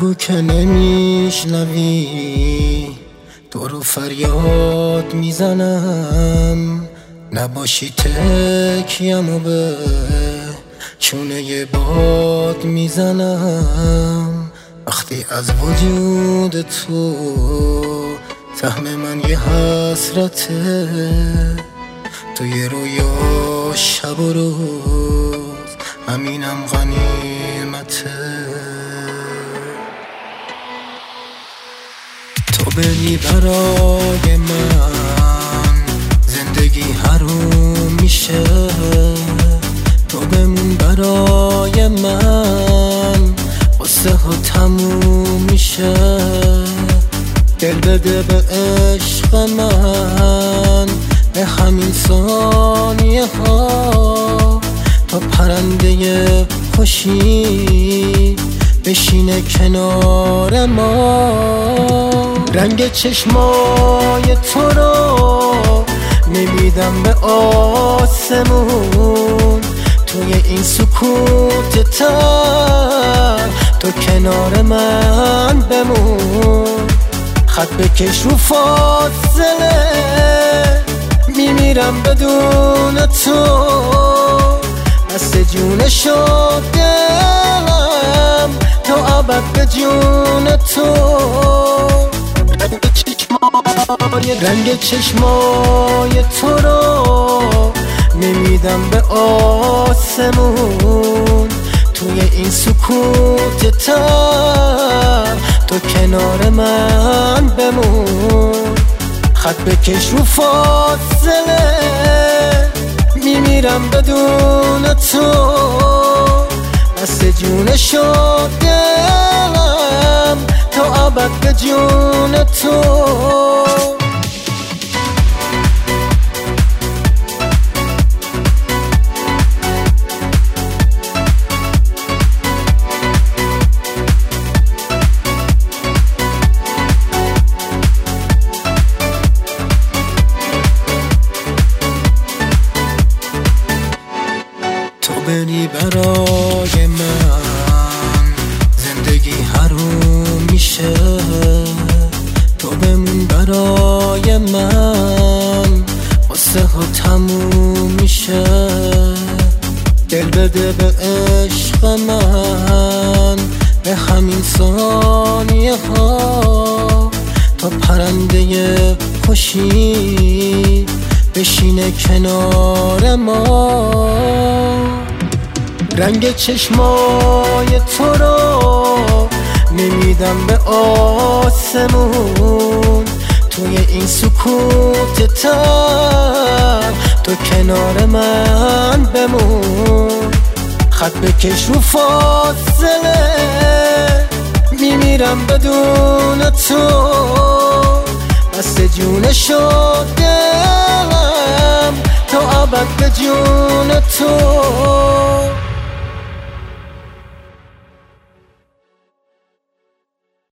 بگو که نمیشنوی، تو رو فریاد میزنم، نباشی تکیم و به چونه باد میزنم. وقتی از وجود تو سهم من یه حسرته، توی رویا شب و روز همینم غنیمته. تو بری برای من زندگی حروم میشه، تو بمون برای من قصه ها تموم میشه. دل بده به عشق من به همین ثانیه ها، تا پرنده خوشی بشینه کنار ما. رنگ چشمای تو رو نمیدم به آسمون، توی این سکوت تر تو کنار من بمون. خط بکش رو فاصله، میمیرم بدون تو، دست جون شد دلم تا ابد به جون تو. رنگ چشمای تو رو نمیدم به آسمون، توی این سکوت تر تو کنار من بمون. خط بکش رو فاصله، میمیرم بدون تو، دست جون شد دلم تا ابد به جون تو. بری برای من زندگی حروم میشه، تو بمون برای من قصه ها تموم میشه. دل بده به عشق من به همین ثانیه ها، تا پرنده خوشی بشینه کنار ما. رنگ چشمای تو رو نمیدم به آسمون، توی این سکوت تر تو کنار من بمون. خط بکش رو فاصله، میمیرم بدون تو، دست جون شد دلم تا ابد به جون تو.